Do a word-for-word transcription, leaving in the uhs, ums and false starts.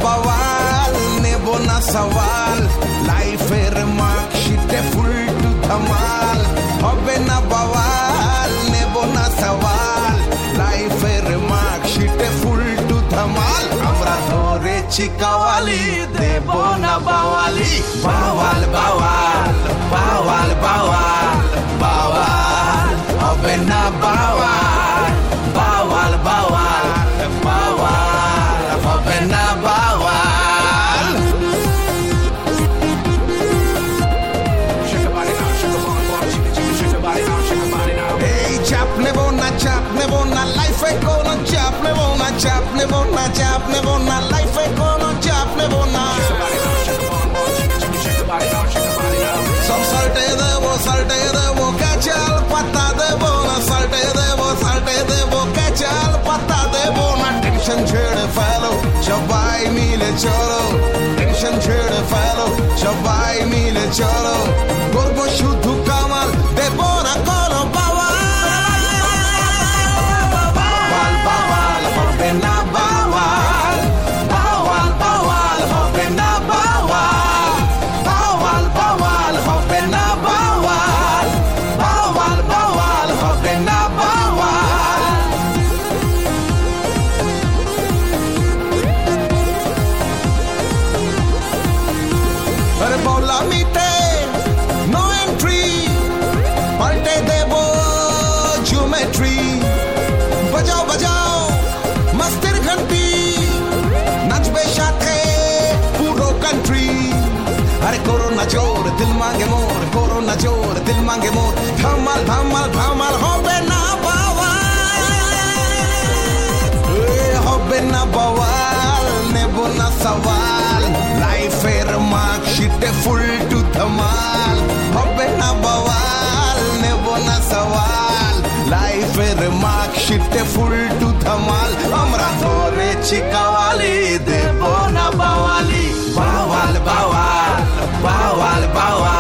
bowel নেব না সওয়াল লাইফের মার্কশিটে ফুল টু ধামাল হবে না বাওয়াল নেব না সওয়াল লাইফের মার্কশিটে ফুল টু ধামাল আমরা ধরেছি কাওয়ালি দেব না বাওয়ালি বাওয়াল বাওয়াল বাওয়াল বাওয়াল বাওয়াল হবে না বাওয়াল বাওয়াল বাওয়াল বাওয়াল হবে না বাওয়াল এই চাপ নেব না চাপ নেব না লাইফে কোনো চাপ নেব না চাপ নেব না চাপ নেব না লাইফে কোনো চাপ নেব না সব সাল্টে দেবো সাল্টে দেবো কাঁচাল পাতা দেবো না সাল্টে দেবো সাল্টে দেবো কাঁচাল পাতা দেবো না টেনশন ছেড়ে ফেলো সবাই মিলে চলো টেনশন ছেড়ে ফেলো সবাই মিলে চলো করবো শুধু কামাল দেবো না কোনো বাওয়াল বাওয়াল হবে না বাওয়াল বাওয়াল বাওয়াল হবে না বাওয়াল বাওয়াল বাওয়াল হবে না বাওয়াল বাওয়াল বাওয়াল হবে না বাওয়াল আরে বলা মিটে নো এন্ট্রি পাল্টে দেবো জিওমেট্রি বাজাও বাজাও মস্তির ঘন্টি নাচবে সাথে পুরো কান্ট্রি আরে করো না জোর দিল মাঙ্গে মোর করো না জোর দিল মাঙ্গে মোর ধামাল ধামাল ধামাল হবে না বাওয়াল হবে না বাওয়াল নেব না সওয়াল লাইফের মার্কশিটে ফুল টু ধামাল হবে না বাওয়াল নেব না সওয়াল লাইফের মার্কশিটে ফুল টু ধামাল আমরা ধরেছি কাওয়ালি দেব না বাওয়ালি বাওয়াল বাওয়াল বাওয়াল বাওয়াল